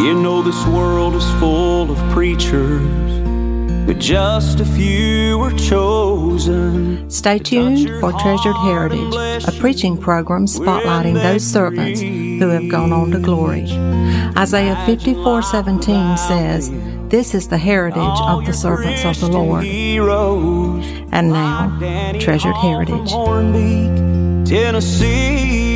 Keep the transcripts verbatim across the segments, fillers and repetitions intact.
You know this world is full of preachers, but just a few were chosen. Stay tuned for Treasured Heritage, a preaching program spotlighting those servants who have gone on to glory. Isaiah fifty-four seventeen says, "This is the heritage of the servants of the Lord." And now, Treasured Heritage. Tennessee.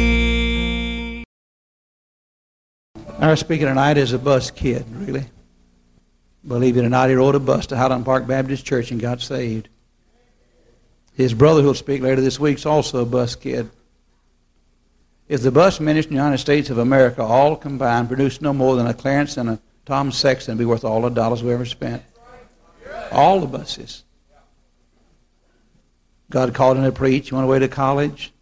Our speaker tonight is a bus kid, really. Believe it or not, he rode a bus to Highland Park Baptist Church and got saved. His brother, who will speak later this week, is also a bus kid. If the bus ministry in the United States of America all combined produced no more than a Clarence and a Tom Sexton, it'd be worth all the dollars we ever spent. All the buses. God called him to preach. He went away to college.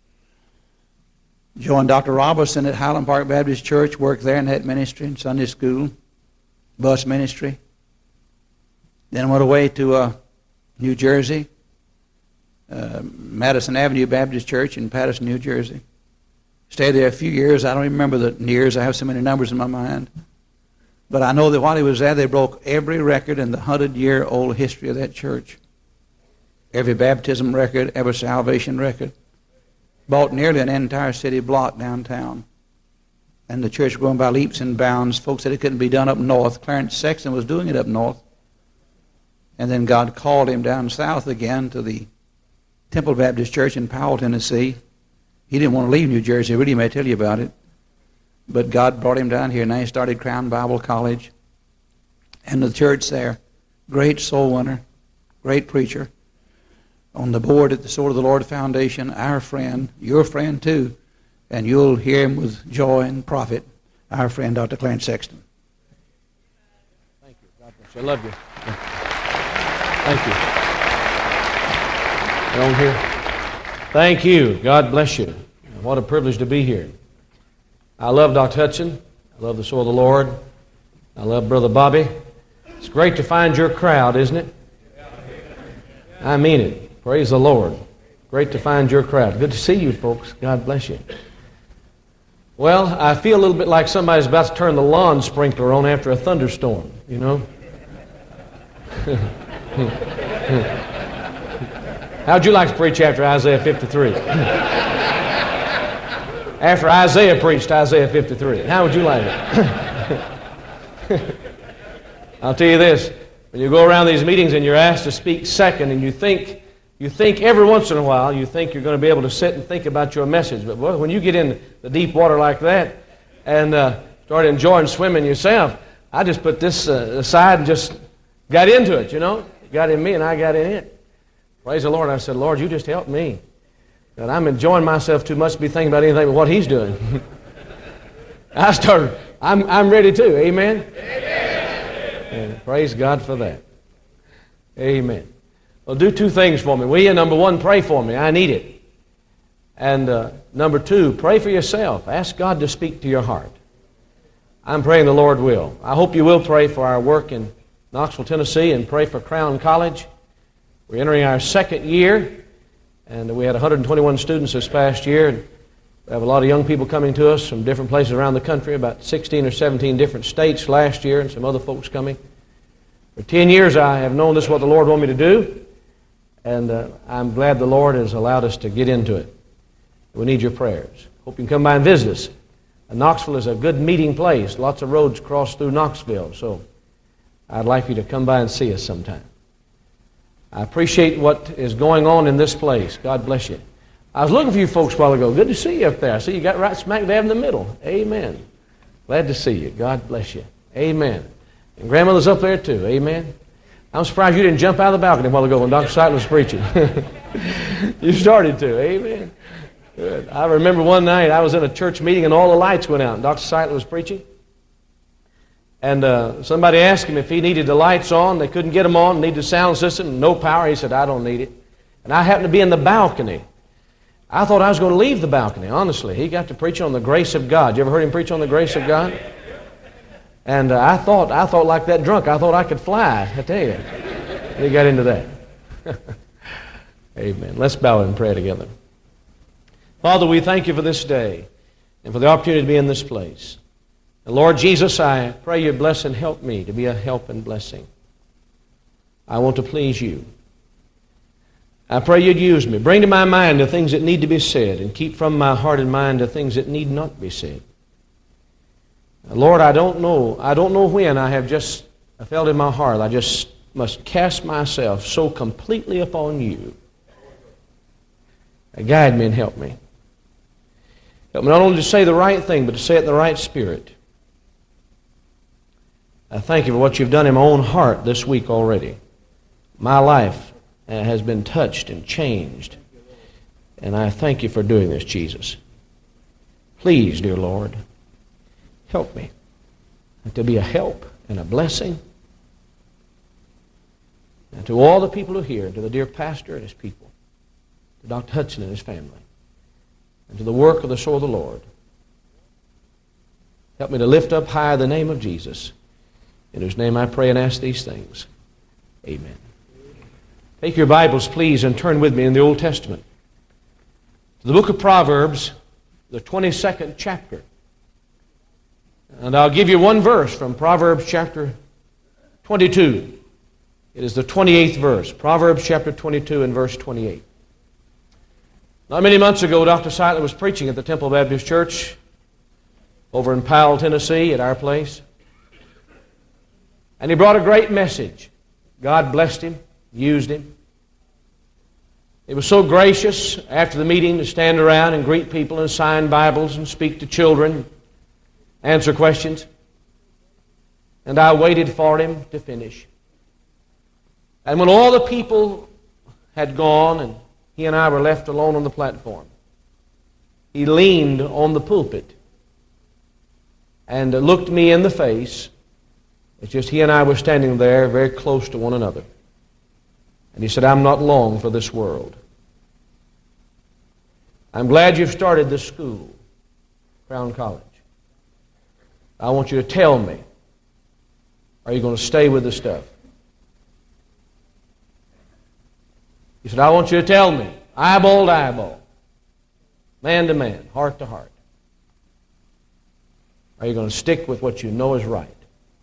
Joined Doctor Robertson at Highland Park Baptist Church, worked there in that ministry, in Sunday school, bus ministry. Then went away to uh, New Jersey, uh, Madison Avenue Baptist Church in Patterson, New Jersey. Stayed there a few years. I don't even remember the years. I have so many numbers in my mind. But I know that while he was there, they broke every record in the hundred-year-old history of that church. Every baptism record, every salvation record. Bought nearly an entire city block downtown. And the church growing by leaps and bounds. Folks said it couldn't be done up north. Clarence Sexton was doing it up north. And then God called him down south again to the Temple Baptist Church in Powell, Tennessee. He didn't want to leave New Jersey. Really, may tell you about it. But God brought him down here, and now he started Crown Bible College. And the church there, great soul winner, great preacher. On the board at the Sword of the Lord Foundation, our friend, your friend too, and you'll hear him with joy and profit, our friend Doctor Clarence Sexton. Thank you. God bless you. I love you. Thank you. Right on here. Thank you. God bless you. What a privilege to be here. I love Doctor Hudson. I love the Sword of the Lord. I love Brother Bobby. It's great to find your crowd, isn't it? I mean it. Praise the Lord. Great to find your crowd. Good to see you folks. God bless you. Well, I feel a little bit like somebody's about to turn the lawn sprinkler on after a thunderstorm, you know. How'd you like to preach after Isaiah fifty-three? After Isaiah preached Isaiah fifty-three. How would you like it? I'll tell you this. When you go around these meetings and you're asked to speak second and you think You think every once in a while, you think you're going to be able to sit and think about your message. But boy, when you get in the deep water like that and uh, start enjoying swimming yourself, I just put this uh, aside and just got into it, you know. Got in me and I got in it. Praise the Lord. I said, Lord, you just help me. And I'm enjoying myself too much to be thinking about anything but what He's doing. I started, I'm, I'm ready too. Amen? Amen. And praise God for that. Amen. Well, do two things for me. Will you? Number one, pray for me. I need it. And uh, number two, pray for yourself. Ask God to speak to your heart. I'm praying the Lord will. I hope you will pray for our work in Knoxville, Tennessee, and pray for Crown College. We're entering our second year, and we had one hundred twenty-one students this past year. And we have a lot of young people coming to us from different places around the country, about sixteen or seventeen different states last year, and some other folks coming. For ten years I have known this is what the Lord wanted me to do. And uh, I'm glad the Lord has allowed us to get into it. We need your prayers. Hope you can come by and visit us. And Knoxville is a good meeting place. Lots of roads cross through Knoxville. So I'd like you to come by and see us sometime. I appreciate what is going on in this place. God bless you. I was looking for you folks a while ago. Good to see you up there. I see you got right smack dab in the middle. Amen. Glad to see you. God bless you. Amen. And grandmother's up there too. Amen. I'm surprised you didn't jump out of the balcony a while ago when Doctor Seidel was preaching. You started to. Amen. Good. I remember one night I was in a church meeting and all the lights went out and Doctor Seidel was preaching. And uh, somebody asked him if he needed the lights on. They couldn't get them on, needed a sound system, no power. He said, I don't need it. And I happened to be in the balcony. I thought I was going to leave the balcony, honestly. He got to preach on the grace of God. You ever heard him preach on the grace of God? And uh, I thought, I thought like that drunk, I thought I could fly, I tell you. He got into that. Amen. Let's bow and pray together. Father, we thank you for this day and for the opportunity to be in this place. And Lord Jesus, I pray you bless and help me to be a help and blessing. I want to please you. I pray you'd use me. Bring to my mind the things that need to be said and keep from my heart and mind the things that need not be said. Lord, I don't know. I don't know when I have just I felt in my heart I just must cast myself so completely upon you. Guide me and help me. Help me not only to say the right thing, but to say it in the right spirit. I thank you for what you've done in my own heart this week already. My life has been touched and changed. And I thank you for doing this, Jesus. Please, dear Lord, help me to be a help and a blessing. And to all the people who are here, to the dear pastor and his people, to Doctor Hudson and his family, and to the work of the soul of the Lord. Help me to lift up high the name of Jesus, in whose name I pray and ask these things. Amen. Take your Bibles, please, and turn with me in the Old Testament to the book of Proverbs, the twenty-second chapter. And I'll give you one verse from Proverbs chapter twenty-two. It is the twenty-eighth verse. Proverbs chapter twenty-two and verse twenty-eight. Not many months ago, Doctor Sightler was preaching at the Temple Baptist Church over in Powell, Tennessee, at our place. And he brought a great message. God blessed him, used him. He was so gracious after the meeting to stand around and greet people and sign Bibles and speak to children, answer questions. And I waited for him to finish. And when all the people had gone and he and I were left alone on the platform, he leaned on the pulpit and looked me in the face. It's just he and I were standing there very close to one another. And he said, I'm not long for this world. I'm glad you've started this school, Crown College. I want you to tell me, are you going to stay with the stuff? He said, I want you to tell me, eyeball to eyeball, man to man, heart to heart. Are you going to stick with what you know is right?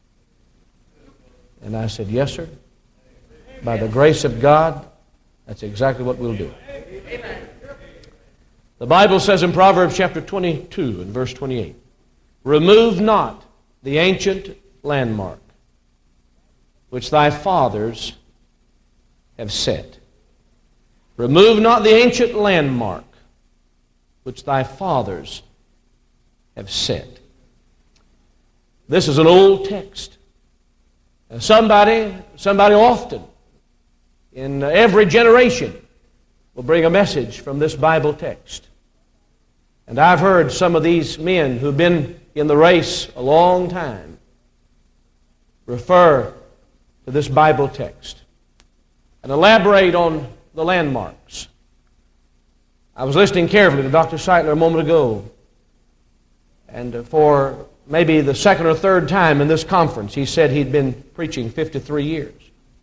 And I said, yes, sir. By the grace of God, that's exactly what we'll do. Amen. The Bible says in Proverbs chapter twenty-two and verse twenty-eight, remove not the ancient landmark which thy fathers have set. Remove not the ancient landmark which thy fathers have set. This is an old text. Somebody, somebody often in every generation will bring a message from this Bible text. And I've heard some of these men who've been in the race a long time refer to this Bible text and elaborate on the landmarks. I was listening carefully to Doctor Sightler a moment ago, and for maybe the second or third time in this conference, he said he'd been preaching fifty-three years.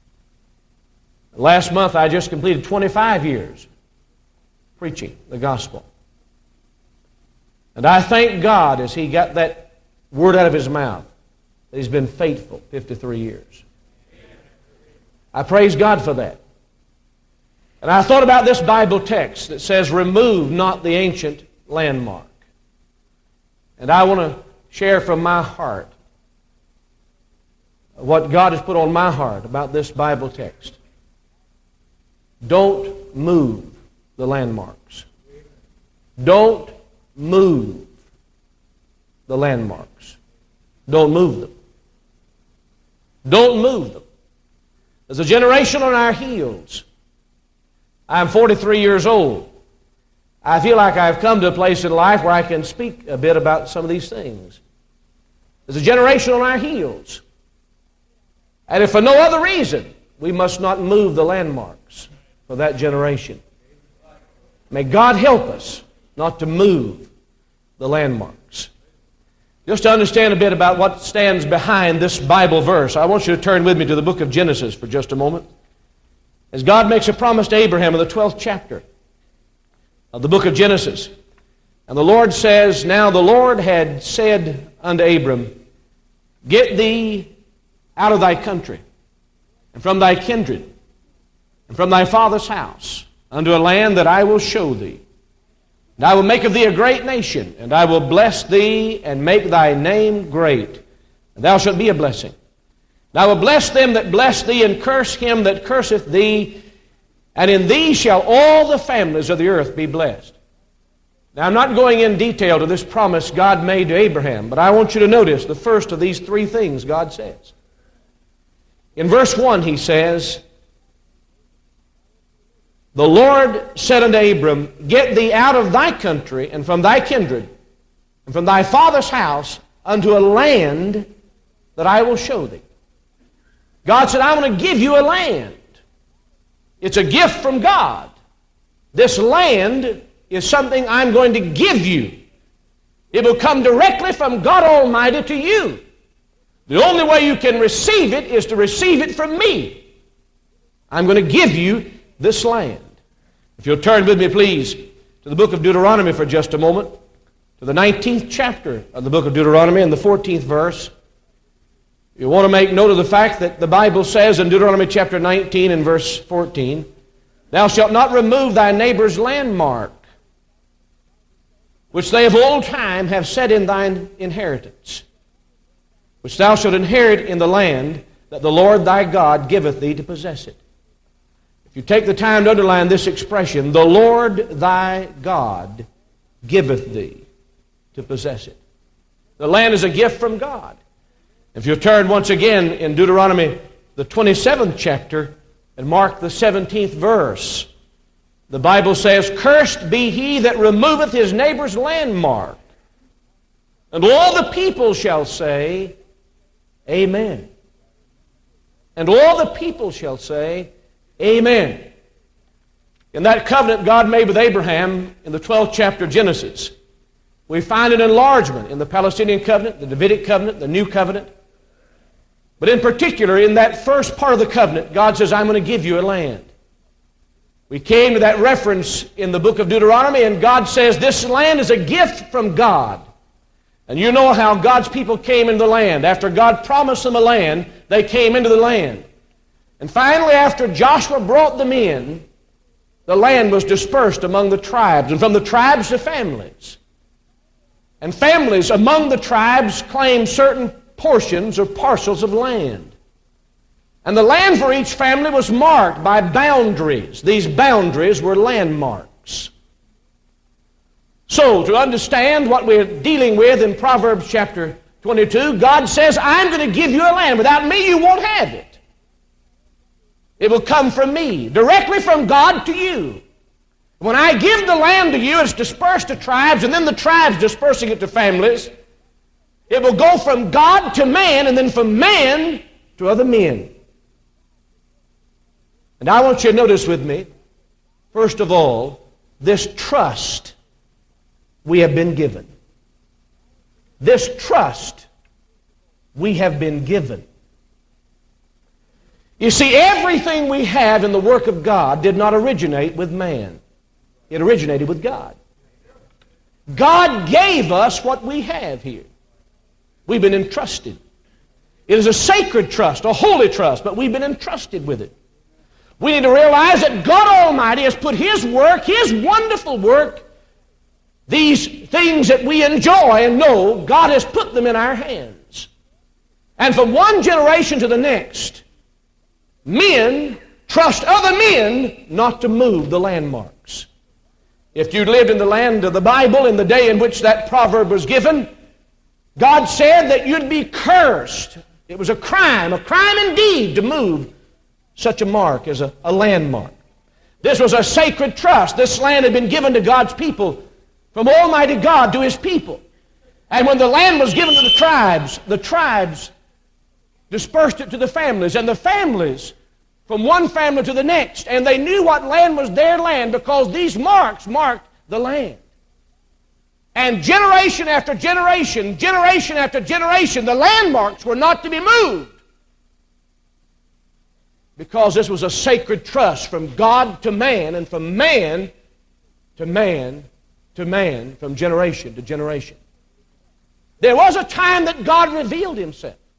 Last month, I just completed twenty-five years preaching the gospel. And I thank God as he got that word out of his mouth that he's been faithful fifty-three years. I praise God for that. And I thought about this Bible text that says, remove not the ancient landmark. And I want to share from my heart what God has put on my heart about this Bible text. Don't move the landmarks. Don't move the landmarks. Don't move them. Don't move them. There's a generation on our heels. I'm forty-three years old. I feel like I've come to a place in life where I can speak a bit about some of these things. There's a generation on our heels. And if for no other reason, we must not move the landmarks for that generation. May God help us not to move the landmarks. Just to understand a bit about what stands behind this Bible verse, I want you to turn with me to the book of Genesis for just a moment. As God makes a promise to Abraham in the twelfth chapter of the book of Genesis. And the Lord says, now the Lord had said unto Abram, Get thee out of thy country, and from thy kindred, and from thy father's house, unto a land that I will show thee. And I will make of thee a great nation, and I will bless thee, and make thy name great, and thou shalt be a blessing. And I will bless them that bless thee, and curse him that curseth thee, and in thee shall all the families of the earth be blessed. Now, I'm not going in detail to this promise God made to Abraham, but I want you to notice the first of these three things God says. In verse one, he says, the Lord said unto Abram, get thee out of thy country, and from thy kindred, and from thy father's house, unto a land that I will show thee. God said, I want to give you a land. It's a gift from God. This land is something I'm going to give you. It will come directly from God Almighty to you. The only way you can receive it is to receive it from me. I'm going to give you this land. If you'll turn with me, please, to the book of Deuteronomy for just a moment, to the nineteenth chapter of the book of Deuteronomy and the fourteenth verse. You want to make note of the fact that the Bible says in Deuteronomy chapter nineteen and verse fourteen, thou shalt not remove thy neighbor's landmark, which they of old time have set in thine inheritance, which thou shalt inherit in the land that the Lord thy God giveth thee to possess it. If you take the time to underline this expression, the Lord thy God giveth thee to possess it. The land is a gift from God. If you turn once again in Deuteronomy, the twenty-seventh chapter, and mark the seventeenth verse, the Bible says, cursed be he that removeth his neighbor's landmark. And all the people shall say, Amen. And all the people shall say, Amen. In that covenant God made with Abraham in the twelfth chapter of Genesis, we find an enlargement in the Palestinian covenant, the Davidic covenant, the new covenant. But in particular, in that first part of the covenant, God says, I'm going to give you a land. We came to that reference in the book of Deuteronomy, and God says this land is a gift from God. And you know how God's people came into the land. After God promised them a land, they came into the land. And finally, after Joshua brought them in, the land was dispersed among the tribes, and from the tribes to families. And families among the tribes claimed certain portions or parcels of land. And the land for each family was marked by boundaries. These boundaries were landmarks. So, to understand what we're dealing with in Proverbs chapter twenty-two, God says, I'm going to give you a land. Without me, you won't have it. It will come from me, directly from God to you. When I give the land to you, it's dispersed to tribes, and then the tribes dispersing it to families. It will go from God to man, and then from man to other men. And I want you to notice with me, first of all, this trust we have been given. This trust we have been given. You see, everything we have in the work of God did not originate with man. It originated with God. God gave us what we have here. We've been entrusted. It is a sacred trust, a holy trust, but we've been entrusted with it. We need to realize that God Almighty has put His work, His wonderful work, these things that we enjoy and know, God has put them in our hands. And from one generation to the next, men trust other men not to move the landmarks. If you lived in the land of the Bible in the day in which that proverb was given, God said that you'd be cursed. It was a crime, a crime indeed, to move such a mark as a, a landmark. This was a sacred trust. This land had been given to God's people, from Almighty God to His people. And when the land was given to the tribes, the tribes dispersed it to the families, and the families from one family to the next, and they knew what land was their land because these marks marked the land. And generation after generation, generation after generation, the landmarks were not to be moved because this was a sacred trust from God to man and from man to man to man, from generation to generation. There was a time that God revealed Himself.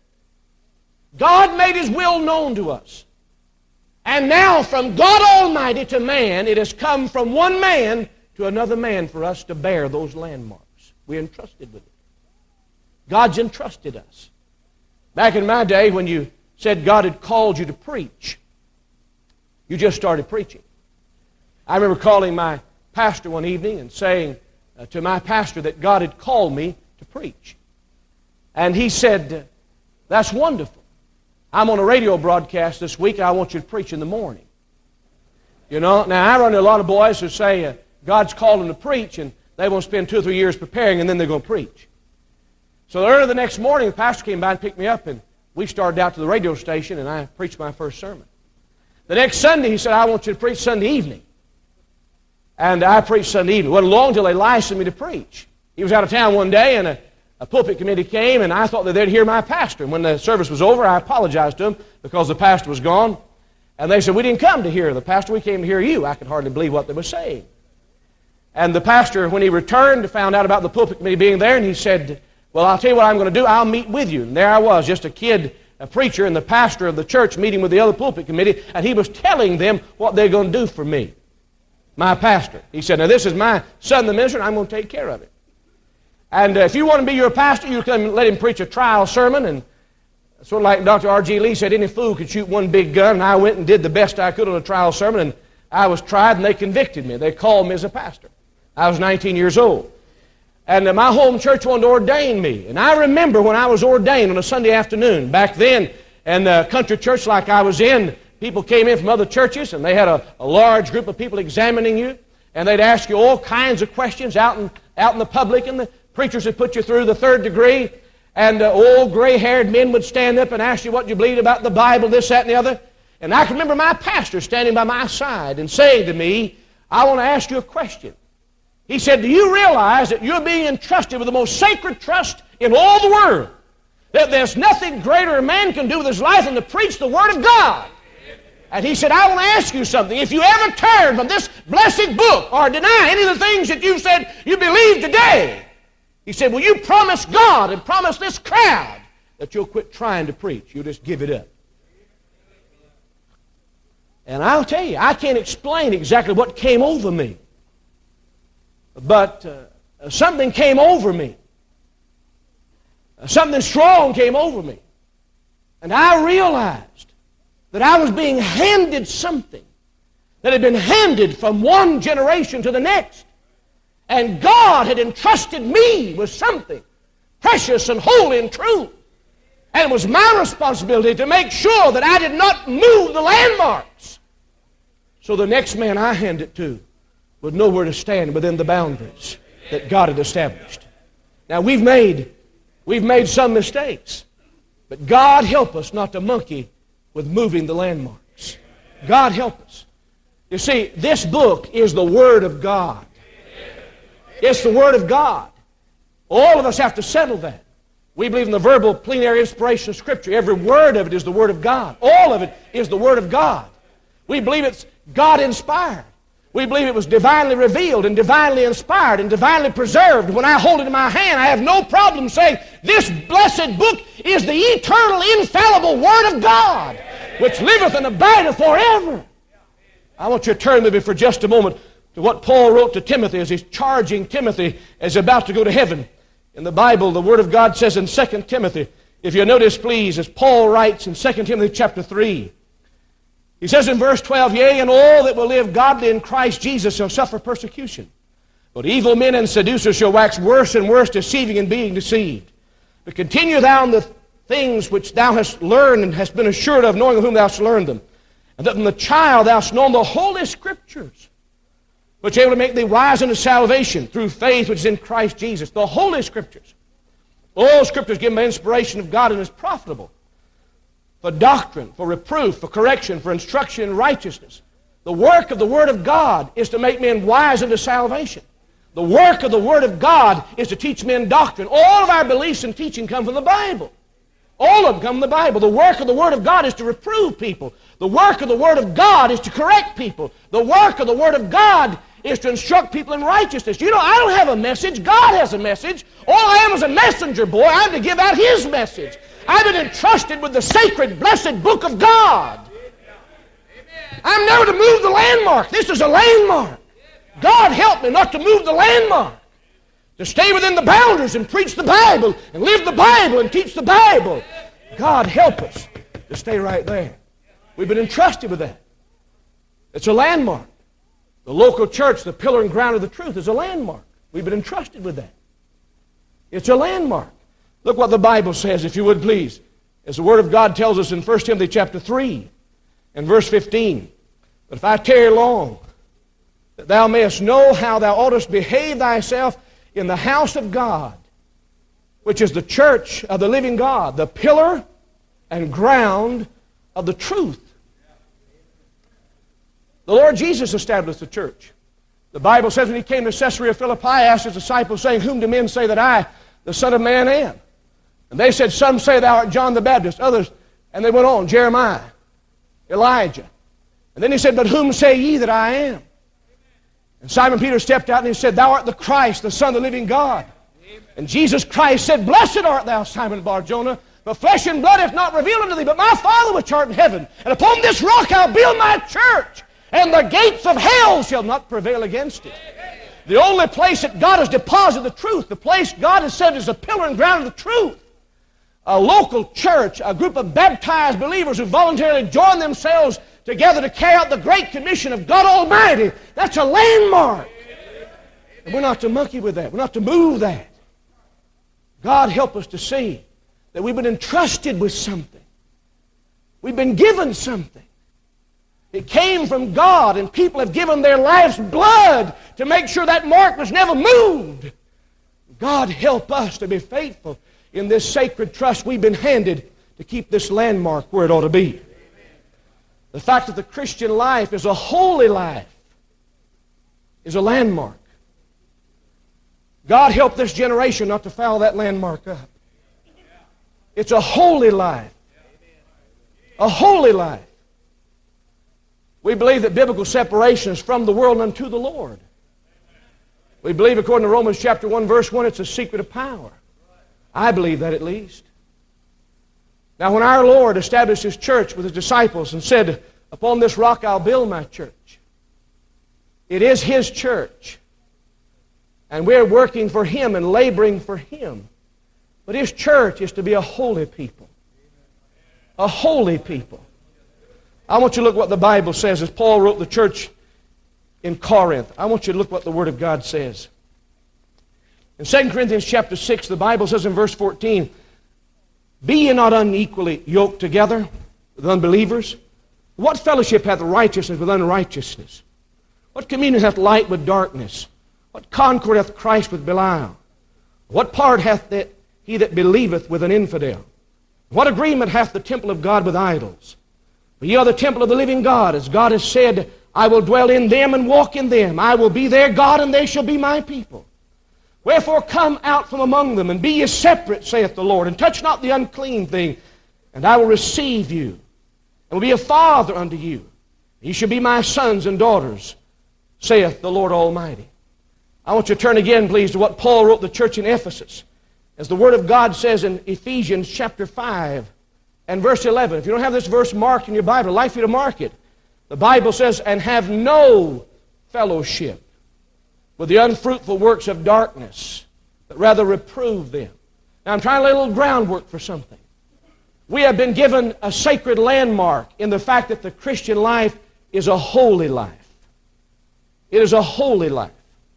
God made His will known to us. And now from God Almighty to man, it has come from one man to another man for us to bear those landmarks. We're entrusted with it. God's entrusted us. Back in my day, when you said God had called you to preach, you just started preaching. I remember calling my pastor one evening and saying uh, to my pastor that God had called me to preach. And he said, that's wonderful. I'm on a radio broadcast this week, and I want you to preach in the morning. You know, now I run into a lot of boys who say uh, God's called them to preach, and they won't spend two or three years preparing, and then they're going to preach. So early the next morning, the pastor came by and picked me up, and we started out to the radio station, and I preached my first sermon. The next Sunday, he said, I want you to preach Sunday evening. And I preached Sunday evening. It wasn't long until they licensed me to preach. He was out of town one day, and a, a pulpit committee came, and I thought that they'd hear my pastor. And when the service was over, I apologized to them because the pastor was gone. And they said, we didn't come to hear the pastor, we came to hear you. I could hardly believe what they were saying. And the pastor, when he returned, found out about the pulpit committee being there, and he said, well, I'll tell you what I'm going to do. I'll meet with you. And there I was, just a kid, a preacher, and the pastor of the church meeting with the other pulpit committee, and he was telling them what they're going to do for me, my pastor. He said, now this is my son, the minister, and I'm going to take care of it. And uh, if you want to be your pastor, you can let him preach a trial sermon. And sort of like Doctor R G Lee said, any fool could shoot one big gun. And I went and did the best I could on a trial sermon, and I was tried, and they convicted me. They called me as a pastor. I was nineteen years old. And uh, my home church wanted to ordain me. And I remember when I was ordained on a Sunday afternoon, back then, in the country church like I was in, people came in from other churches, and they had a, a large group of people examining you, and they'd ask you all kinds of questions out in, out in the public, and the preachers would put you through the third degree, and uh, old gray-haired men would stand up and ask you what you believed about the Bible, this, that, and the other. And I can remember my pastor standing by my side and saying to me, I want to ask you a question. He said, do you realize that you're being entrusted with the most sacred trust in all the world? That there's nothing greater a man can do with his life than to preach the Word of God. And he said, I want to ask you something. If you ever turn from this blessed book or deny any of the things that you said you believe today, he said, will you promise God and promise this crowd that you'll quit trying to preach? You'll just give it up. And I'll tell you, I can't explain exactly what came over me. But uh, something came over me. Uh, something strong came over me. And I realized that I was being handed something that had been handed from one generation to the next. And God had entrusted me with something precious and holy and true. And it was my responsibility to make sure that I did not move the landmarks. So the next man I hand it to would know where to stand within the boundaries that God had established. Now we've made, we've made some mistakes, but God help us not to monkey with moving the landmarks. God help us. You see, this book is the Word of God. It's the Word of God. All of us have to settle that. We believe in the verbal plenary inspiration of Scripture. Every word of it is the Word of God. All of it is the Word of God. We believe it's God-inspired. We believe it was divinely revealed and divinely inspired and divinely preserved. When I hold it in my hand, I have no problem saying, this blessed book is the eternal, infallible Word of God, which liveth and abideth forever. I want you to turn with me for just a moment to what Paul wrote to Timothy as he's charging Timothy as he's about to go to heaven. In the Bible, the Word of God says in Second Timothy, if you notice, please, as Paul writes in Second Timothy chapter three, he says in verse twelve, yea, and all that will live godly in Christ Jesus shall suffer persecution. But evil men and seducers shall wax worse and worse, deceiving and being deceived. But continue thou in the things which thou hast learned and hast been assured of, knowing of whom thou hast learned them. And that from the child thou hast known the Holy Scriptures, which are able to make thee wise unto salvation through faith which is in Christ Jesus. The Holy Scriptures. All Scripture is given by inspiration of God and is profitable for doctrine, for reproof, for correction, for instruction in righteousness. The work of the Word of God is to make men wise unto salvation. The work of the Word of God is to teach men doctrine. All of our beliefs and teaching come from the Bible. All of them come from the Bible. The work of the Word of God is to reprove people. The work of the Word of God is to correct people. The work of the Word of God is to instruct people in righteousness. You know, I don't have a message. God has a message. All I am is a messenger boy. I'm to give out His message. I've been entrusted with the sacred, blessed book of God. I'm never to move the landmark. This is a landmark. God help me not to move the landmark. To stay within the boundaries and preach the Bible and live the Bible and teach the Bible. God help us to stay right there. We've been entrusted with that. It's a landmark. The local church, the pillar and ground of the truth, is a landmark. We've been entrusted with that. It's a landmark. Look what the Bible says, if you would please. As the Word of God tells us in First Timothy chapter three and verse fifteen. But if I tarry long, that thou mayest know how thou oughtest behave thyself in the house of God, which is the church of the living God, the pillar and ground of the truth. The Lord Jesus established the church. The Bible says when He came to Caesarea Philippi, asked His disciples, saying, Whom do men say that I, the Son of Man, am? And they said, Some say thou art John the Baptist, others, and they went on, Jeremiah, Elijah. And then He said, But whom say ye that I am? And Simon Peter stepped out and he said, Thou art the Christ, the Son of the living God. And Jesus Christ said, Blessed art thou, Simon Bar-Jonah, for flesh and blood hath not revealed unto thee, but my Father which art in heaven. And upon this rock I'll build my church, and the gates of hell shall not prevail against it. The only place that God has deposited the truth, the place God has said is the pillar and ground of the truth, a local church, a group of baptized believers who voluntarily join themselves together to carry out the great commission of God Almighty. That's a landmark. And we're not to monkey with that. We're not to move that. God help us to see that we've been entrusted with something. We've been given something. It came from God, and people have given their life's blood to make sure that mark was never moved. God help us to be faithful in this sacred trust we've been handed to keep this landmark where it ought to be. The fact that the Christian life is a holy life is a landmark. God help this generation not to foul that landmark up. It's a holy life. A holy life. We believe that biblical separation is from the world unto the Lord. We believe, according to Romans chapter one, verse one, it's a secret of power. I believe that at least. Now, when our Lord established His church with His disciples and said, Upon this rock I'll build my church, it is His church. And we're working for Him and laboring for Him. But His church is to be a holy people. A holy people. I want you to look what the Bible says as Paul wrote the church in Corinth. I want you to look what the Word of God says. In Second Corinthians chapter six, the Bible says in verse fourteen, Be ye not unequally yoked together with unbelievers? What fellowship hath righteousness with unrighteousness? What communion hath light with darkness? What concord hath Christ with Belial? What part hath that he that believeth with an infidel? What agreement hath the temple of God with idols? For ye are the temple of the living God, as God has said, I will dwell in them and walk in them. I will be their God, and they shall be my people. Wherefore come out from among them, and be ye separate, saith the Lord, and touch not the unclean thing, and I will receive you, and will be a father unto you. Ye shall be my sons and daughters, saith the Lord Almighty. I want you to turn again, please, to what Paul wrote the church in Ephesus. As the Word of God says in Ephesians chapter five and verse eleven. If you don't have this verse marked in your Bible, I'd like for you to mark it. The Bible says, And have no fellowship with the unfruitful works of darkness, but rather reprove them. Now I'm trying to lay a little groundwork for something. We have been given a sacred landmark in the fact that the Christian life is a holy life. It is a holy life.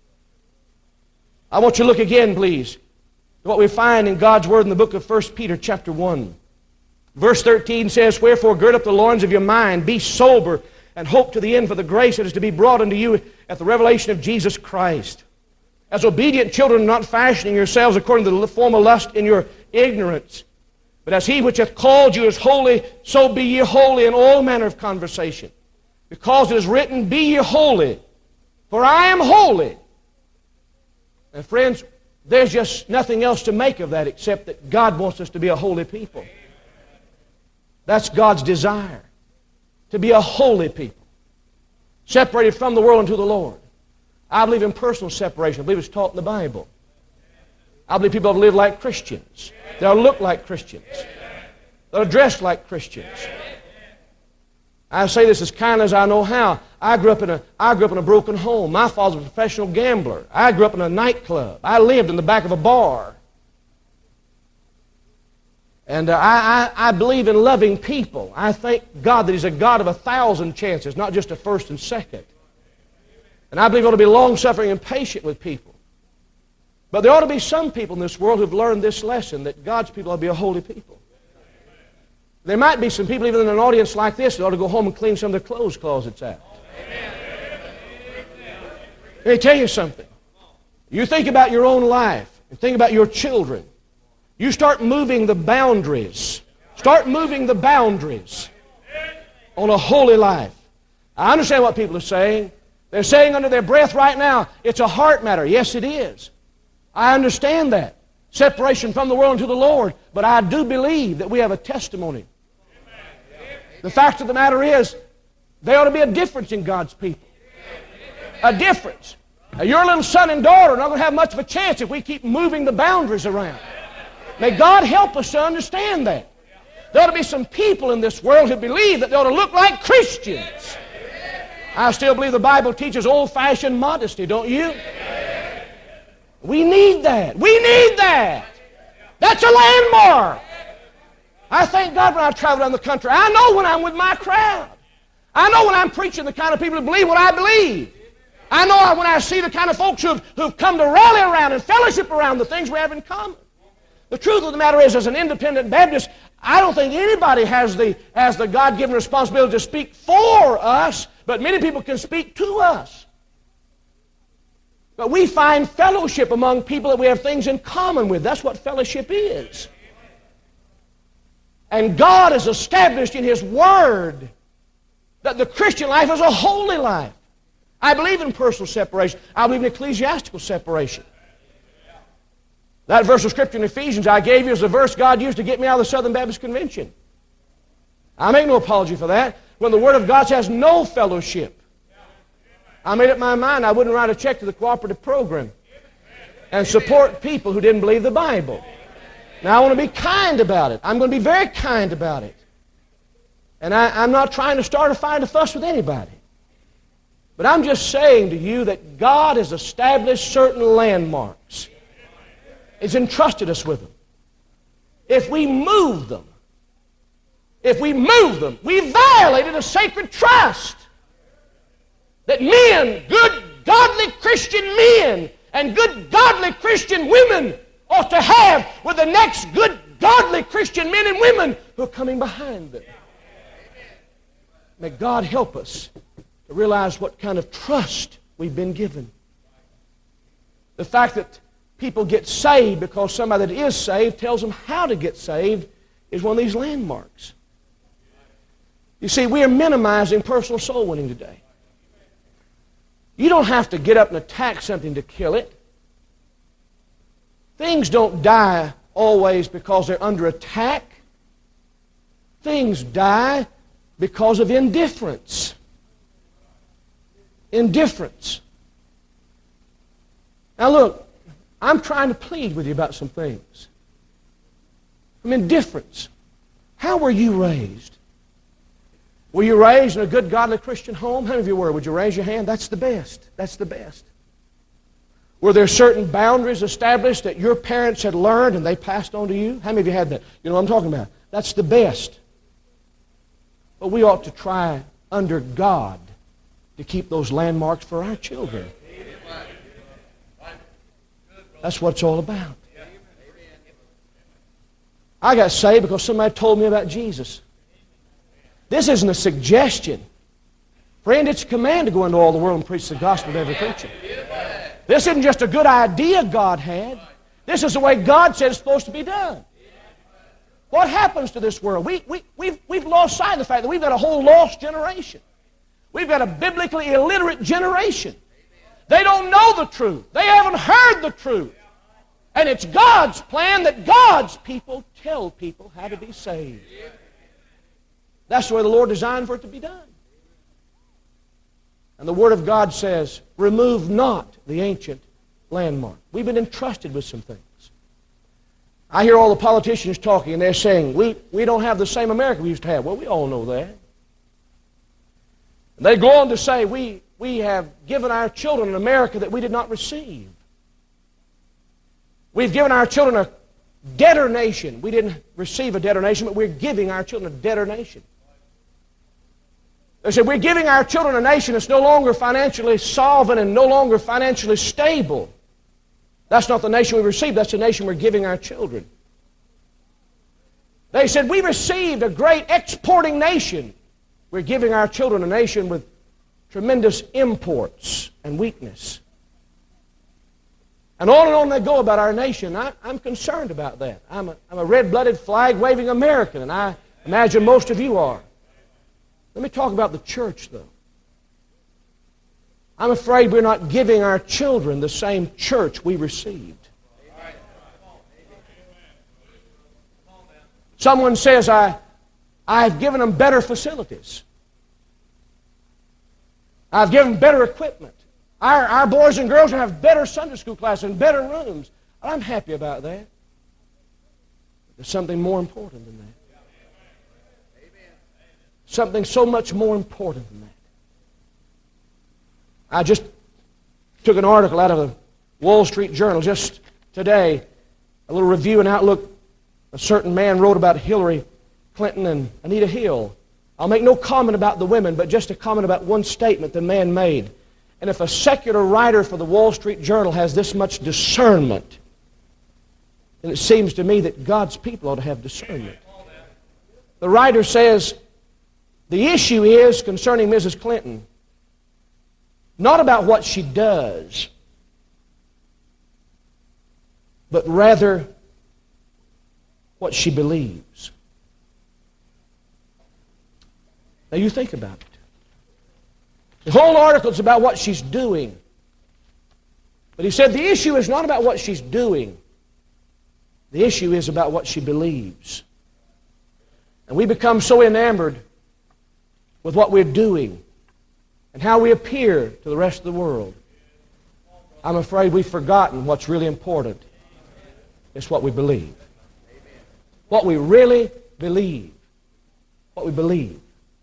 I want you to look again, please, at what we find in God's Word in the book of First Peter chapter one. Verse thirteen says, Wherefore gird up the loins of your mind, be sober, and hope to the end for the grace that is to be brought unto you at the revelation of Jesus Christ. As obedient children, not fashioning yourselves according to the former lust in your ignorance, but as He which hath called you is holy, so be ye holy in all manner of conversation. Because it is written, Be ye holy, for I am holy. And friends, there's just nothing else to make of that except that God wants us to be a holy people. That's God's desire, to be a holy people, separated from the world unto the Lord. I believe in personal separation. I believe it's taught in the Bible. I believe people have to live like Christians. They'll look like Christians. that are dressed like Christians. I say this as kindly as I know how. I grew up in a, I grew up in a broken home. My father was a professional gambler. I grew up in a nightclub. I lived in the back of a bar. And uh, I, I, I believe in loving people. I thank God that He's a God of a thousand chances, not just a first and second. And I believe we ought to be long-suffering and patient with people. But there ought to be some people in this world who have learned this lesson, that God's people ought to be a holy people. There might be some people, even in an audience like this, that ought to go home and clean some of their clothes closets out. Let me tell you something. You think about your own life, and think about your children. You start moving the boundaries. Start moving the boundaries on a holy life. I understand what people are saying. They're saying under their breath right now, it's a heart matter. Yes, it is. I understand that. Separation from the world and to the Lord. But I do believe that we have a testimony. The fact of the matter is, there ought to be a difference in God's people. A difference. Now, your little son and daughter are not going to have much of a chance if we keep moving the boundaries around. May God help us to understand that. There ought to be some people in this world who believe that they ought to look like Christians. I still believe the Bible teaches old-fashioned modesty, don't you? We need that. We need that. That's a landmark. I thank God when I travel around the country. I know when I'm with my crowd. I know when I'm preaching the kind of people who believe what I believe. I know when I see the kind of folks who've, who've come to rally around and fellowship around the things we have in common. The truth of the matter is, as an independent Baptist, I don't think anybody has the, has the God-given responsibility to speak for us, but many people can speak to us. But we find fellowship among people that we have things in common with. That's what fellowship is. And God has established in His Word that the Christian life is a holy life. I believe in personal separation. I believe in ecclesiastical separation. That verse of Scripture in Ephesians I gave you is the verse God used to get me out of the Southern Baptist Convention. I make no apology for that. When the Word of God says no fellowship, I made up my mind I wouldn't write a check to the cooperative program and support people who didn't believe the Bible. Now, I want to be kind about it. I'm going to be very kind about it. And I, I'm not trying to start a fight, a fuss with anybody. But I'm just saying to you that God has established certain landmarks. He's entrusted us with them. If we move them, if we move them, we violated a sacred trust that men, good, godly Christian men and good, godly Christian women ought to have with the next good, godly Christian men and women who are coming behind them. May God help us to realize what kind of trust we've been given. The fact that people get saved because somebody that is saved tells them how to get saved is one of these landmarks. You see, we are minimizing personal soul winning today. You don't have to get up and attack something to kill it. Things don't die always because they're under attack. Things die because of indifference. Indifference. Now look, I'm trying to plead with you about some things. From indifference. How were you raised? Were you raised in a good, godly Christian home? How many of you were? Would you raise your hand? That's the best. That's the best. Were there certain boundaries established that your parents had learned and they passed on to you? How many of you had that? You know what I'm talking about. That's the best. But we ought to try under God to keep those landmarks for our children. That's what it's all about. I got saved because somebody told me about Jesus. This isn't a suggestion. Friend, it's a command to go into all the world and preach the gospel to every creature. This isn't just a good idea God had. This is the way God said it's supposed to be done. What happens to this world? We, we, we've, we've lost sight of the fact that we've got a whole lost generation. We've got a biblically illiterate generation. They don't know the truth. They haven't heard the truth. And it's God's plan that God's people tell people how to be saved. That's the way the Lord designed for it to be done. And the Word of God says, remove not the ancient landmark. We've been entrusted with some things. I hear all the politicians talking, and they're saying, we, we don't have the same America we used to have. Well, we all know that. And they go on to say, we, we have given our children an America that we did not receive. We've given our children a debtor nation. We didn't receive a debtor nation, but we're giving our children a debtor nation. They said, we're giving our children a nation that's no longer financially solvent and no longer financially stable. That's not the nation we received. That's the nation we're giving our children. They said, we received a great exporting nation. We're giving our children a nation with tremendous imports and weakness. And on and on they go about our nation. I, I'm concerned about that. I'm a, I'm a red-blooded, flag-waving American, and I imagine most of you are. Let me talk about the church, though. I'm afraid we're not giving our children the same church we received. Someone says, I, I've given them better facilities. I've given them better equipment. Our, our boys and girls have better Sunday school classes and better rooms. I'm happy about that. But there's something more important than that. Something so much more important than that. I just took an article out of the Wall Street Journal just today, a little review and outlook. A certain man wrote about Hillary Clinton and Anita Hill. I'll make no comment about the women, but just a comment about one statement the man made. And if a secular writer for the Wall Street Journal has this much discernment, then it seems to me that God's people ought to have discernment. The writer says, the issue is concerning Missus Clinton, not about what she does, but rather what she believes. Now you think about it. The whole article is about what she's doing. But he said the issue is not about what she's doing. The issue is about what she believes. And we become so enamored with what we're doing and how we appear to the rest of the world. I'm afraid we've forgotten what's really important. It's what we believe. What we really believe. What we believe.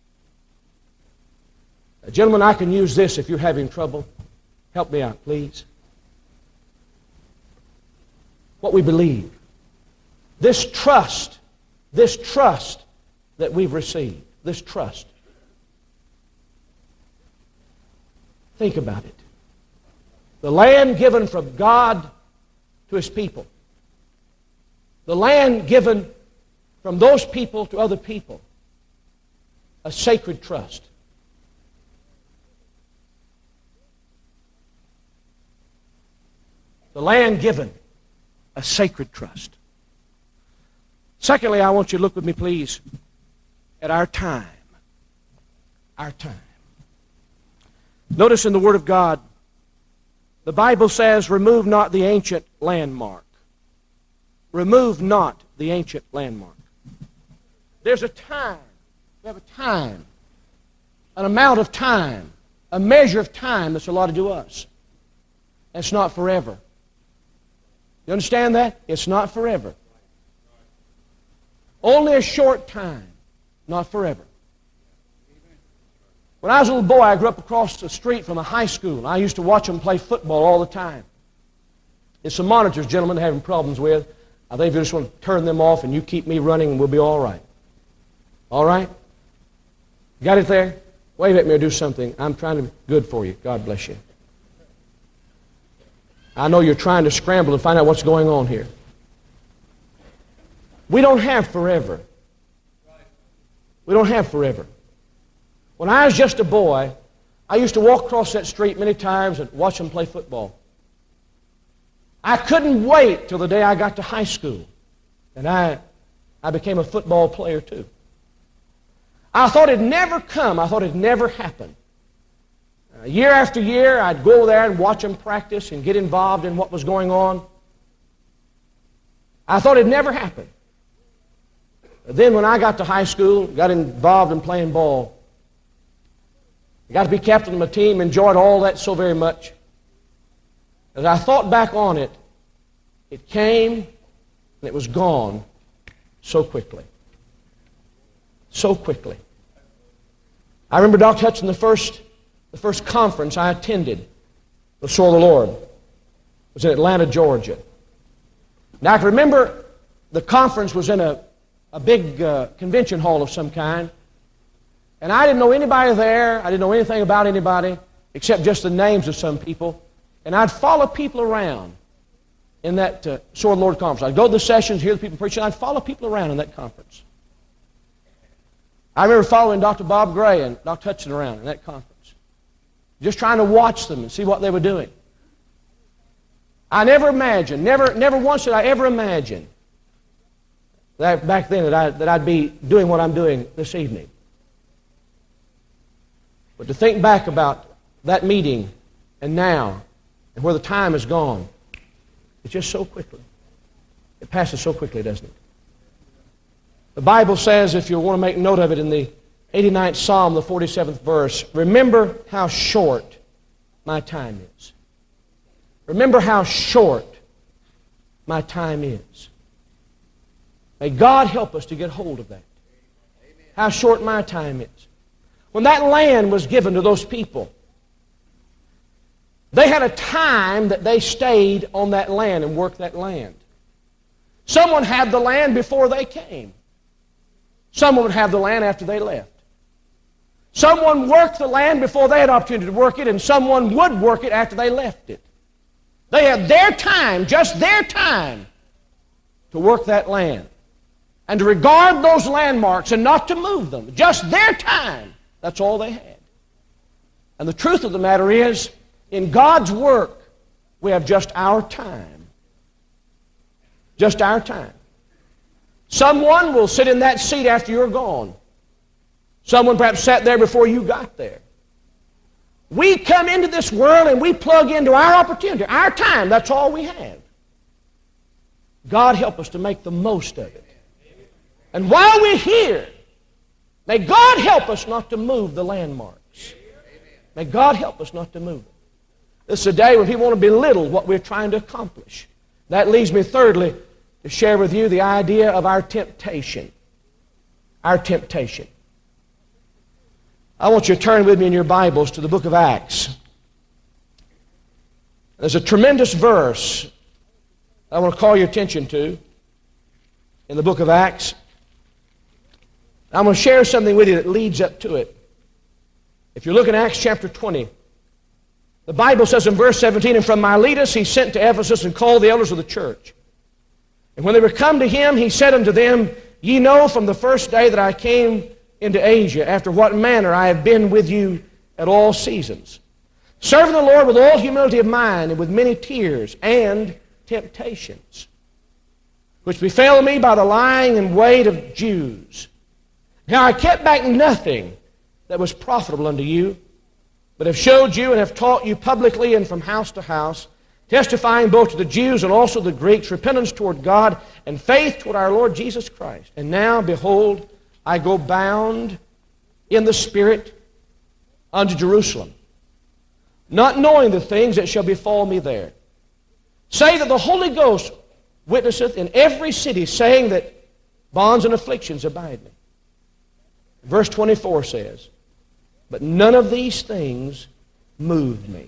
Now, gentlemen, I can use this if you're having trouble. Help me out, please. What we believe. This trust, this trust that we've received, this trust. Think about it. The land given from God to His people. The land given from those people to other people. A sacred trust. The land given, a sacred trust. Secondly, I want you to look with me, please, at our time. Our time. Notice in the Word of God, the Bible says, remove not the ancient landmark. Remove not the ancient landmark. There's a time. We have a time. An amount of time. A measure of time that's allotted to us. It's not forever. You understand that? It's not forever. Only a short time. Not forever. When I was a little boy, I grew up across the street from a high school. I used to watch them play football all the time. There's some monitors, gentlemen, having problems with. I think if you just want to turn them off and you keep me running, we'll be all right. All right? Got it there? Wave at me or do something. I'm trying to be good for you. God bless you. I know you're trying to scramble to find out what's going on here. We don't have forever. We don't have forever. When I was just a boy, I used to walk across that street many times and watch them play football. I couldn't wait till the day I got to high school, and I, I became a football player too. I thought it'd never come. I thought it'd never happen. Uh, year after year, I'd go there and watch them practice and get involved in what was going on. I thought it'd never happen. But then when I got to high school, got involved in playing ball, I got to be captain of my team, enjoyed all that so very much. As I thought back on it, it came and it was gone so quickly. So quickly. I remember Doctor Hudson, the first, the first conference I attended, the Sword of the Lord, was in Atlanta, Georgia. Now I can remember the conference was in a, a big uh, convention hall of some kind, and I didn't know anybody there. I didn't know anything about anybody except just the names of some people, and I'd follow people around in that uh, Sword of the Lord conference. I'd go to the sessions, hear the people preaching. I'd follow people around in that conference. I remember following Doctor Bob Gray and Doctor Hudson around in that conference, just trying to watch them and see what they were doing. I never imagined, never, never once did I ever imagine that back then that, I, that I'd be doing what I'm doing this evening. But to think back about that meeting and now and where the time has gone, it's just so quickly. It passes so quickly, doesn't it? The Bible says, if you want to make note of it, in the eighty-ninth Psalm, the forty-seventh verse, remember how short my time is. Remember how short my time is. May God help us to get hold of that. How short my time is. When that land was given to those people, they had a time that they stayed on that land and worked that land. Someone had the land before they came. Someone would have the land after they left. Someone worked the land before they had opportunity to work it, and someone would work it after they left it. They had their time, just their time, to work that land and to regard those landmarks and not to move them. Just their time. That's all they had. And the truth of the matter is, in God's work, we have just our time. Just our time. Someone will sit in that seat after you're gone. Someone perhaps sat there before you got there. We come into this world and we plug into our opportunity, our time. That's all we have. God help us to make the most of it. And while we're here, may God help us not to move the landmarks. May God help us not to move them. This is a day when people want to belittle what we're trying to accomplish. That leads me, thirdly, to share with you the idea of our temptation. Our temptation. I want you to turn with me in your Bibles to the book of Acts. There's a tremendous verse I want to call your attention to in the book of Acts. I'm going to share something with you that leads up to it. If you look at Acts chapter twenty, the Bible says in verse seventeen, and from Miletus he sent to Ephesus and called the elders of the church. And when they were come to him, he said unto them, Ye know from the first day that I came into Asia, after what manner I have been with you at all seasons, serving the Lord with all humility of mind and with many tears and temptations, which befell me by the lying and weight of Jews. Now I kept back nothing that was profitable unto you, but have showed you and have taught you publicly and from house to house, testifying both to the Jews and also the Greeks, repentance toward God and faith toward our Lord Jesus Christ. And now, behold, I go bound in the Spirit unto Jerusalem, not knowing the things that shall befall me there. Say that the Holy Ghost witnesseth in every city, saying that bonds and afflictions abide me. Verse twenty-four says, But none of these things moved me.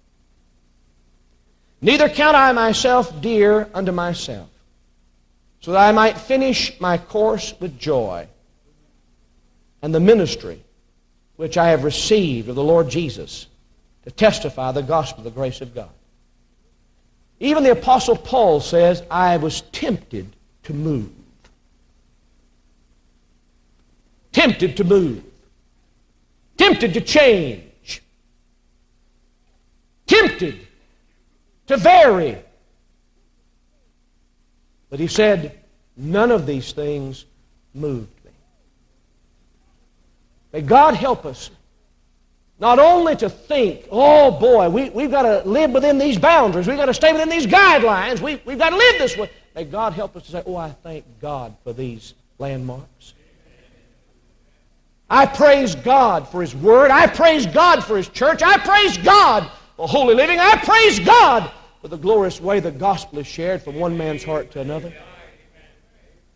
Neither count I myself dear unto myself, so that I might finish my course with joy, and the ministry which I have received of the Lord Jesus, to testify the gospel of the grace of God. Even the Apostle Paul says, I was tempted to move. Tempted to move. Tempted to change. Tempted to vary. But he said, none of these things moved me. May God help us not only to think, oh boy, we, we've got to live within these boundaries, we've got to stay within these guidelines, we, we've got to live this way. May God help us to say, oh, I thank God for these landmarks. I praise God for His Word. I praise God for His church. I praise God for holy living. I praise God for the glorious way the gospel is shared from one man's heart to another.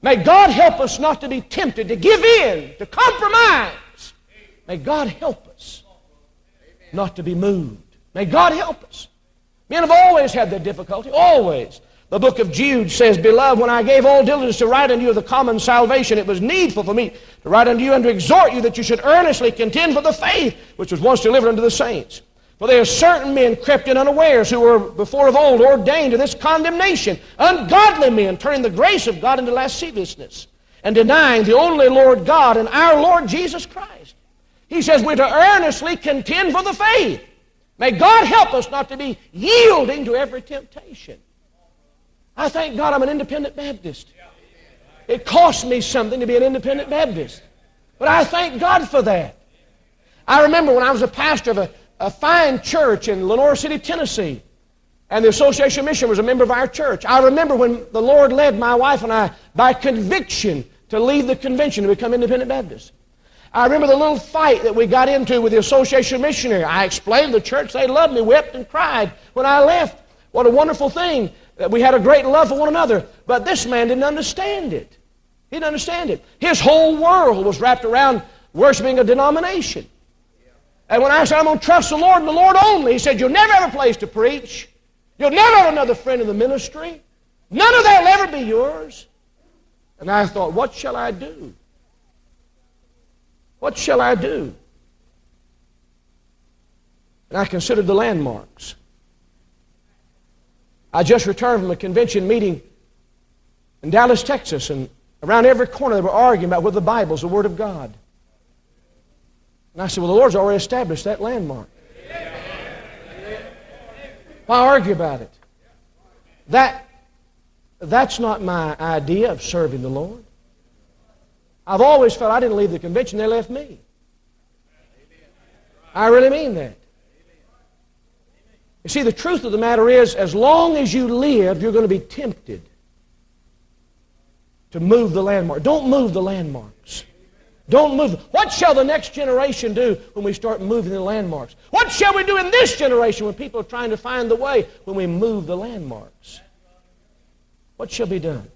May God help us not to be tempted, to give in, to compromise. May God help us not to be moved. May God help us. Men have always had that difficulty, always. The book of Jude says, Beloved, when I gave all diligence to write unto you of the common salvation, it was needful for me to write unto you and to exhort you that you should earnestly contend for the faith which was once delivered unto the saints. For there are certain men crept in unawares who were before of old ordained to this condemnation, ungodly men turning the grace of God into lasciviousness and denying the only Lord God and our Lord Jesus Christ. He says we're to earnestly contend for the faith. May God help us not to be yielding to every temptation. I thank God I'm an independent Baptist. It cost me something to be an independent Baptist. But I thank God for that. I remember when I was a pastor of a, a fine church in Lenore City, Tennessee, and the Association of Mission was a member of our church. I remember when the Lord led my wife and I by conviction to leave the convention to become independent Baptists. I remember the little fight that we got into with the Association of Missionary. I explained to the church, they loved me, wept and cried when I left. What a wonderful thing that we had a great love for one another. But this man didn't understand it. He didn't understand it. His whole world was wrapped around worshiping a denomination. And when I said, I'm going to trust the Lord and the Lord only, he said, you'll never have a place to preach. You'll never have another friend in the ministry. None of that will ever be yours. And I thought, what shall I do? What shall I do? And I considered the landmarks. I just returned from a convention meeting in Dallas, Texas, and around every corner they were arguing about whether the Bible's the Word of God. And I said, well, the Lord's already established that landmark. Why argue about it? That, that's not my idea of serving the Lord. I've always felt I didn't leave the convention, they left me. I really mean that. You see, the truth of the matter is, as long as you live, you're going to be tempted to move the landmark. Don't move the landmarks. Don't move. What shall the next generation do when we start moving the landmarks? What shall we do in this generation when people are trying to find the way when we move the landmarks? What shall be done?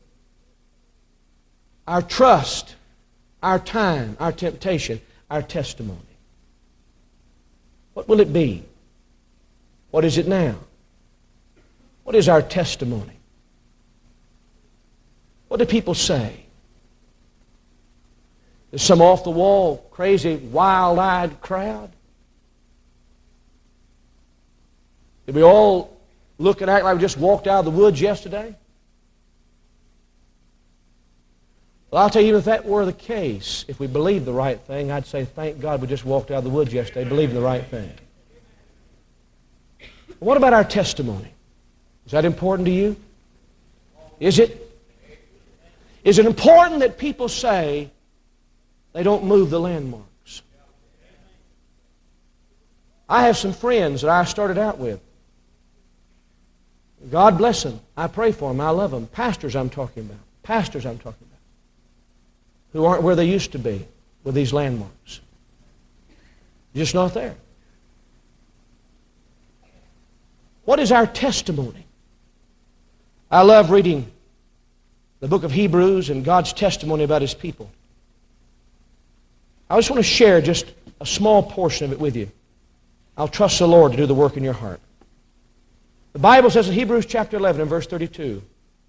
Our trust, our time, our temptation, our testimony. What will it be? What is it now? What is our testimony? What do people say? There's some off-the-wall, crazy, wild-eyed crowd. Did we all look and act like we just walked out of the woods yesterday? Well, I'll tell you, even if that were the case, if we believed the right thing, I'd say, thank God we just walked out of the woods yesterday believing the right thing. What about our testimony? Is that important to you? Is it? Is it important that people say they don't move the landmarks? I have some friends that I started out with. God bless them. I pray for them. I love them. Pastors I'm talking about. Pastors I'm talking about. Who aren't where they used to be with these landmarks. Just not there. What is our testimony? I love reading the book of Hebrews and God's testimony about His people. I just want to share just a small portion of it with you. I'll trust the Lord to do the work in your heart. The Bible says in Hebrews chapter eleven and verse thirty-two,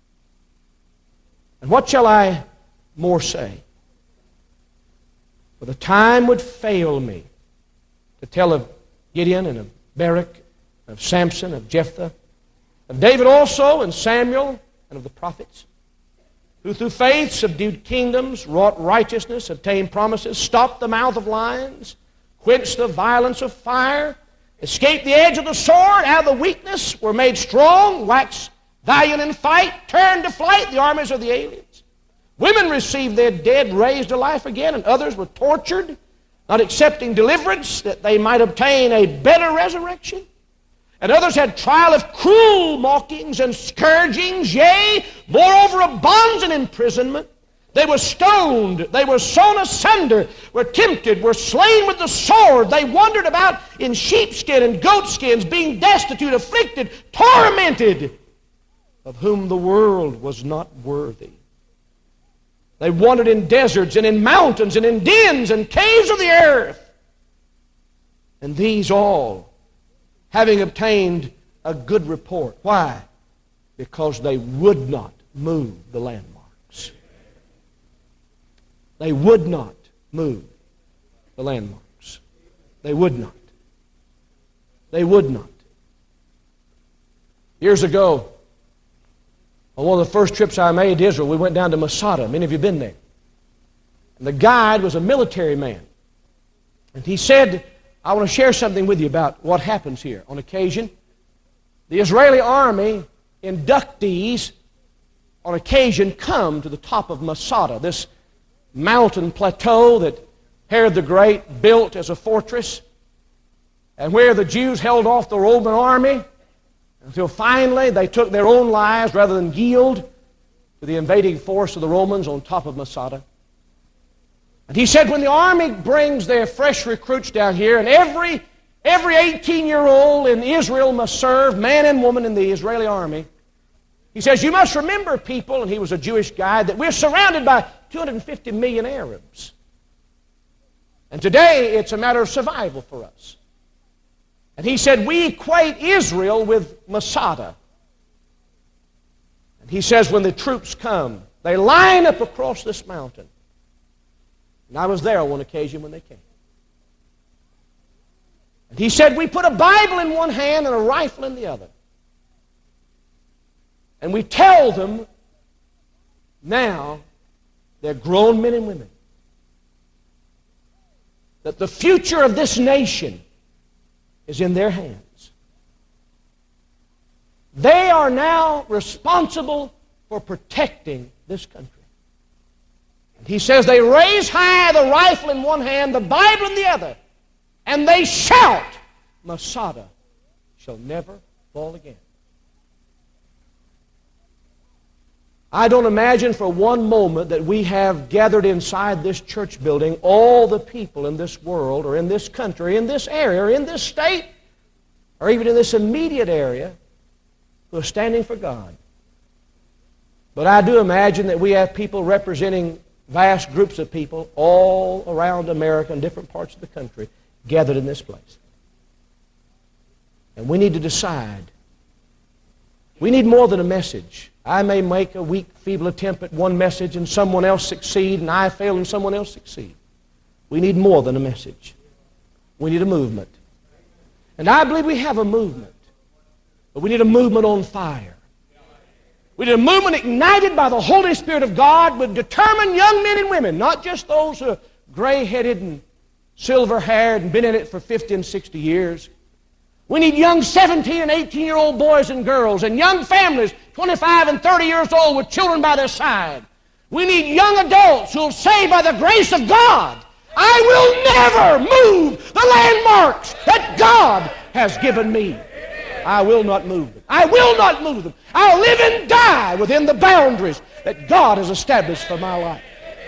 and what shall I more say? For the time would fail me to tell of Gideon and of Barak, of Samson, of Jephthah, of David also, and Samuel, and of the prophets, who through faith subdued kingdoms, wrought righteousness, obtained promises, stopped the mouth of lions, quenched the violence of fire, escaped the edge of the sword, out of the weakness were made strong, waxed valiant in fight, turned to flight the armies of the aliens. Women received their dead raised to life again, and others were tortured, not accepting deliverance, that they might obtain a better resurrection. And others had trial of cruel mockings and scourgings, yea, moreover of bonds and imprisonment. They were stoned, they were sawn asunder, were tempted, were slain with the sword. They wandered about in sheepskin and goatskins, being destitute, afflicted, tormented, of whom the world was not worthy. They wandered in deserts and in mountains and in dens and caves of the earth. And these all, having obtained a good report. Why? Because they would not move the landmarks. They would not move the landmarks. They would not. They would not. Years ago, on one of the first trips I made to Israel, we went down to Masada. Many of you have been there. And the guide was a military man. And he said, I want to share something with you about what happens here. On occasion, the Israeli army inductees, on occasion, come to the top of Masada, this mountain plateau that Herod the Great built as a fortress, and where the Jews held off the Roman army until finally they took their own lives rather than yield to the invading force of the Romans on top of Masada. And he said, when the army brings their fresh recruits down here, and every every eighteen-year-old in Israel must serve, man and woman in the Israeli army, he says, you must remember, people, and he was a Jewish guy, that we're surrounded by two hundred fifty million Arabs. And today it's a matter of survival for us. And he said, we equate Israel with Masada. And he says, when the troops come, they line up across this mountain. And I was there on one occasion when they came. And he said, we put a Bible in one hand and a rifle in the other. And we tell them, now, they're grown men and women, that the future of this nation is in their hands. They are now responsible for protecting this country. And he says they raise high the rifle in one hand, the Bible in the other, and they shout, Masada shall never fall again. I don't imagine for one moment that we have gathered inside this church building all the people in this world or in this country, in this area, or in this state, or even in this immediate area who are standing for God. But I do imagine that we have people representing vast groups of people all around America and different parts of the country gathered in this place. And we need to decide. We need more than a message. I may make a weak, feeble attempt at one message and someone else succeed, and I fail and someone else succeed. We need more than a message. We need a movement. And I believe we have a movement. But we need a movement on fire. We need a movement ignited by the Holy Spirit of God with determined young men and women, not just those who are gray-headed and silver-haired and been in it for fifty and sixty years. We need young seventeen and eighteen-year-old boys and girls and young families, twenty-five and thirty years old with children by their side. We need young adults who will say, by the grace of God, I will never move the landmarks that God has given me. I will not move them. I will not move them. I'll live and die within the boundaries that God has established for my life.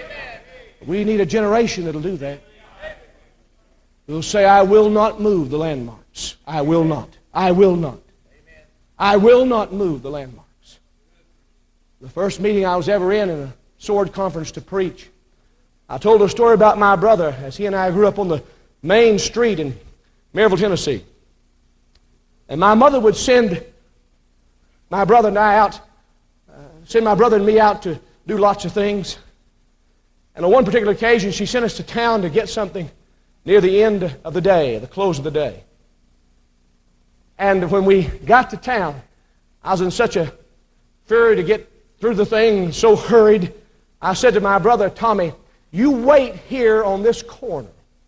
We need a generation that will do that. Who will say, I will not move the landmarks. I will not. I will not. I will not move the landmarks. The first meeting I was ever in, in a sword conference to preach, I told a story about my brother as he and I grew up on the main street in Maryville, Tennessee. And my mother would send my brother and I out, uh, send my brother and me out to do lots of things. And on one particular occasion, she sent us to town to get something near the end of the day, the close of the day. And when we got to town, I was in such a fury to get through the thing, so hurried, I said to my brother, Tommy, you wait here on this corner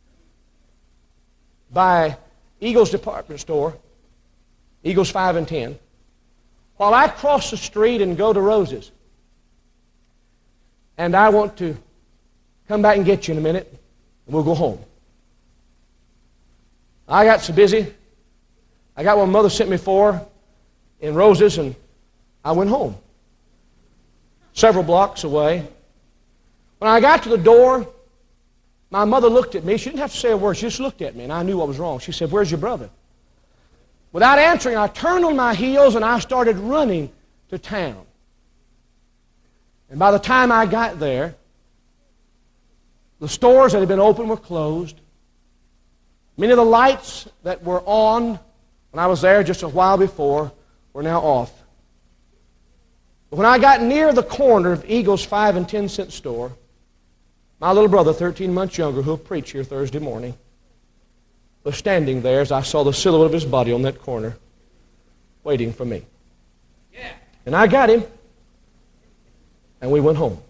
by Eagles Department Store, Eagles five and ten, while I cross the street and go to Rose's. And I want to come back and get you in a minute, and we'll go home. I got so busy. I got what Mother sent me for in Rose's, and I went home. Several blocks away. When I got to the door, my mother looked at me. She didn't have to say a word. She just looked at me, and I knew what was wrong. She said, where's your brother? Without answering, I turned on my heels, and I started running to town. And by the time I got there, The stores that had been open were closed. Many of the lights that were on when I was there just a while before were now off. But when I got near the corner of Eagle's five and ten cent store, my little brother, thirteen months younger, who'll preach here Thursday morning, was standing there as I saw the silhouette of his body on that corner, waiting for me. Yeah. And I got him, and we went home.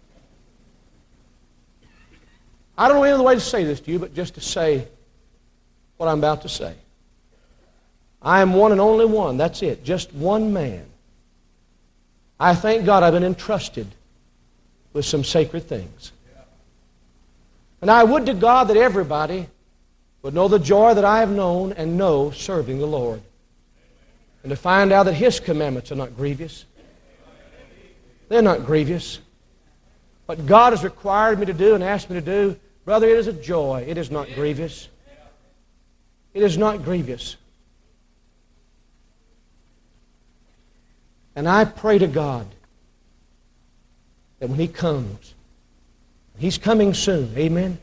I don't know any other way to say this to you, but just to say what I'm about to say. I am one and only one. That's it. Just one man. I thank God I've been entrusted with some sacred things. And I would to God that everybody would know the joy that I have known and know serving the Lord. And to find out that His commandments are not grievous. They're not grievous. What God has required me to do and asked me to do, brother, it is a joy. It is not grievous. It is not grievous. And I pray to God that when He comes, He's coming soon, amen?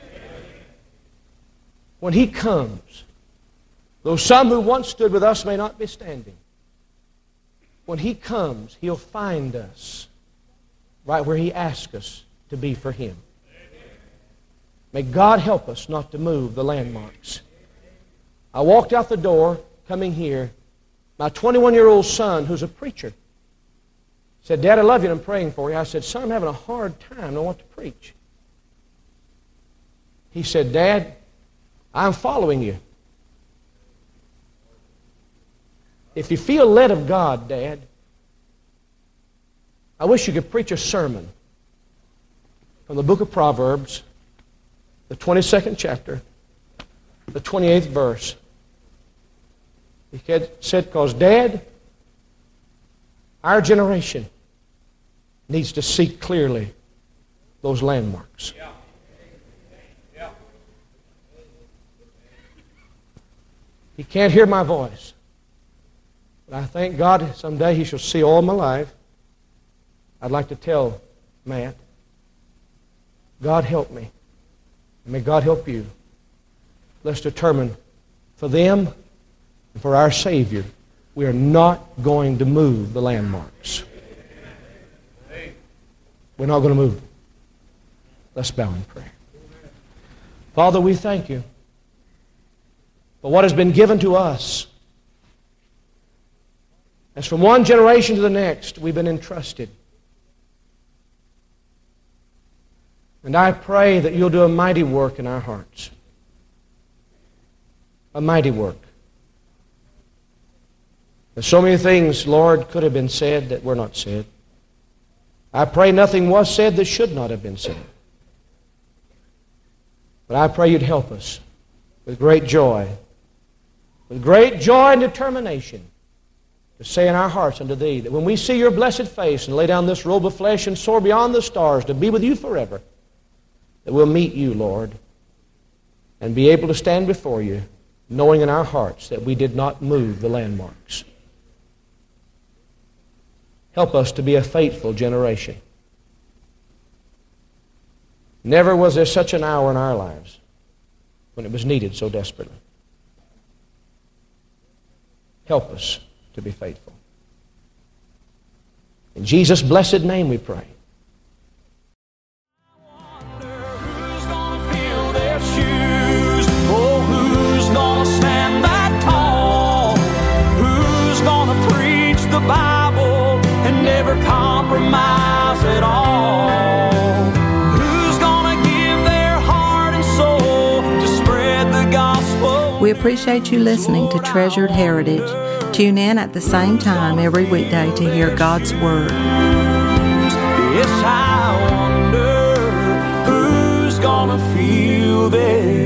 When He comes, though some who once stood with us may not be standing, when He comes, He'll find us right where He asked us to be for Him. May God help us not to move the landmarks. I walked out the door coming here. My twenty-one-year-old son, who's a preacher, said, Dad, I love you and I'm praying for you. I said, son, I'm having a hard time. I don't want to preach. He said, Dad, I'm following you. If you feel led of God, Dad, I wish you could preach a sermon from the book of Proverbs, the twenty-second chapter, the twenty-eighth verse. He said, because, Dad, our generation needs to see clearly those landmarks. Yeah. Yeah. He can't hear my voice. But I thank God someday He shall see all my life. I'd like to tell Matt, God help me. And may God help you. Let's determine for them and for our Savior, we are not going to move the landmarks. We're not going to move them. Let's bow in prayer. Father, we thank You for what has been given to us. As from one generation to the next, we've been entrusted. And I pray that You'll do a mighty work in our hearts. A mighty work. There's so many things, Lord, could have been said that were not said. I pray nothing was said that should not have been said. But I pray You'd help us with great joy, with great joy and determination to say in our hearts unto Thee that when we see Your blessed face and lay down this robe of flesh and soar beyond the stars to be with You forever, that we'll meet You, Lord, and be able to stand before You knowing in our hearts that we did not move the landmarks. Help us to be a faithful generation. Never was there such an hour in our lives when it was needed so desperately. Help us to be faithful. In Jesus' blessed name we pray. Compromise at all. Who's gonna give their heart and soul to spread the gospel? We appreciate you listening to Treasured Heritage. Tune in at the same time every weekday to hear God's Word. Yes, I wonder who's gonna feel this.